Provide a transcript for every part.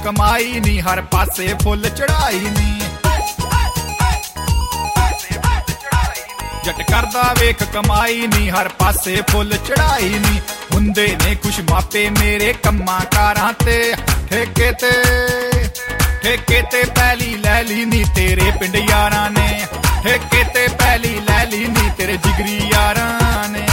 ਕਮਾਈ ਨੀ, ਹਰ ਪਾਸੇ ਫੁੱਲ ਚੜਾਈ ਨੀ। ਜੱਟ ਕਰਦਾ ਵੇਖ ਕਮਾਈ ਨੀ, ਹਰ ਪਾਸੇ ਫੁੱਲ ਚੜਾਈ ਨੀ। ਹੁੰਦੇ ਨੇ ਕੁਛ ਮਾਪੇ ਮੇਰੇ ਕੰਮਾਂ ਕਾਰਾਂ ਤੇ, ਠੇਕੇ ਤੇ ਪੈਲੀ ਲੈ ਲਈ ਨੀ ਤੇਰੇ ਪਿੰਡ ਯਾਰਾਂ ਨੇ। ਠੇਕੇ ਤੇ ਪੈਲੀ ਲੈ ਲਈ ਨੀ ਤੇਰੇ ਜਿਗਰੀ ਯਾਰਾਂ ਨੇ।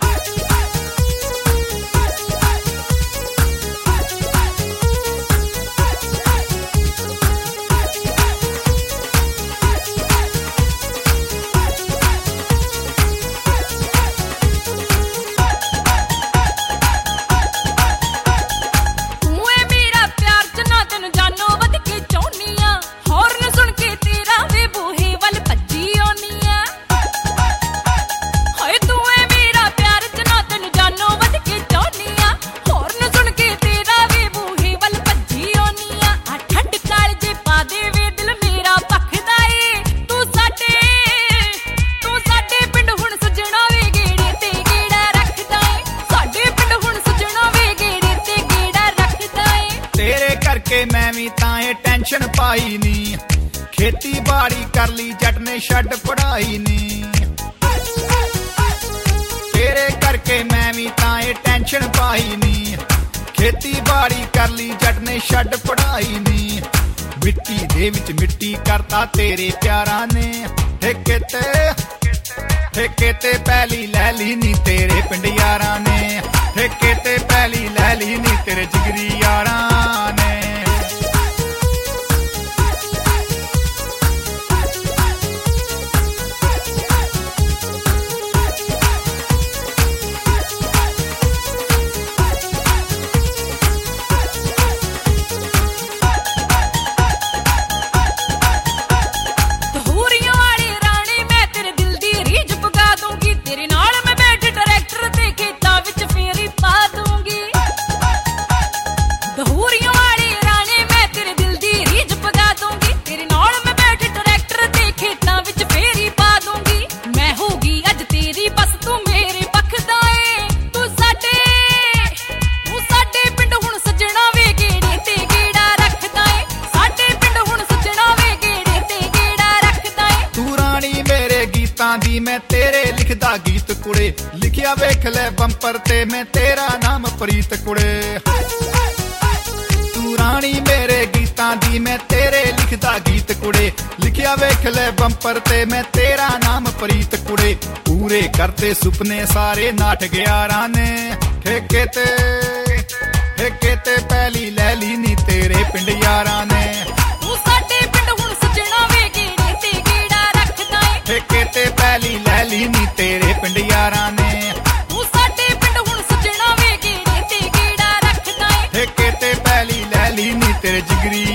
ਮੈਂ ਵੀ ਤਾਂ ਇਹ ਟੈਨਸ਼ਨ ਪਾਈ ਨੀ, ਖੇਤੀਬਾੜੀ ਕਰ ਲਈ ਜੱਟ ਨੇ ਛੱਡ ਪੜਾਈ ਨੀ। ਤੇਰੇ ਕਰਕੇ ਮੈਂ ਵੀ ਤਾਂ ਇਹ ਟੈਨਸ਼ਨ ਪਾਈ ਨੀ, ਖੇਤੀਬਾੜੀ ਕਰ ਲਈ ਜੱਟ ਨੇ ਛੱਡ ਪੜਾਈ ਨੀ। ਮਿੱਟੀ ਦੇ ਵਿੱਚ ਮਿੱਟੀ ਕਰਤਾ ਤੇਰੇ ਪਿਆਰਾਂ ਨੇ। ਠੇਕੇ ਤੇ ਪੈਲੀ ਲੈ ਲਈ ਨੀ ਤੇਰੇ ਪਿੰਡ ਯਾਰਾਂ ਨੇ। ਠੇਕੇ ਤੇ ਪੈਲੀ ਲੈ ਲਈ ਨੀ ਤੇਰੇ ਜਿਗਰੀ ਯਾਰਾਂ ਨੇ। ਦੀ ਮੈਂ ਤੇਰੇ ਲਿਖਦਾ ਗੀਤ ਕੁੜੇ, ਲਿਖਿਆ ਵੇਖ ਲੈ ਬੰਪਰ ਤੇ ਮੈਂ ਤੇਰਾ ਨਾਮ ਪ੍ਰੀਤ ਕੁੜੇ। ਤੂੰ ਰਾਣੀ ਮੇਰੇ ਗੀਤਾਂ ਦੀ ਮੈਂ ਤੇਰੇ ਲਿਖਦਾ ਗੀਤ ਕੁੜੇ, ਲਿਖਿਆ ਵੇਖ ਲੈ ਬੰਪਰ ਤੇ ਮੈਂ ਤੇਰਾ ਨਾਮ ਪ੍ਰੀਤ ਕੁੜੇ। ਪੂਰੇ ਕਰਤੇ ਸੁਪਨੇ ਸਾਰੇ ਨਾਟ ਗਿਆਰਾਂ ਨੇ। ਠੇਕੇ ਤੇ ਪੈਲੀ ਲੈ ਲਈ ਨੀ ਤੇਰੇ ਪਿੰਡ ਯਾਰਾਂ ਨੇ। ਠੇਕੇ ਤੇ ਪੈਲੀ ਲੈ ਲਈ ਨੀ ਤੇਰੇ ਪਿੰਡ ਯਾਰਾਂ ਨੇ। ਤੂੰ ਸਾਡੇ ਪਿੰਡ ਹੁਣ ਸੱਜਣਾ ਵੇ ਗੇੜੇ ਤੇ ਗੇੜਾ ਰੱਖਦਾ ਏ। ਠੇਕੇ ਤੇ ਪੈਲੀ ਲੈ ਲਈ ਨੀ ਤੇਰੇ ਜਿਗਰੀ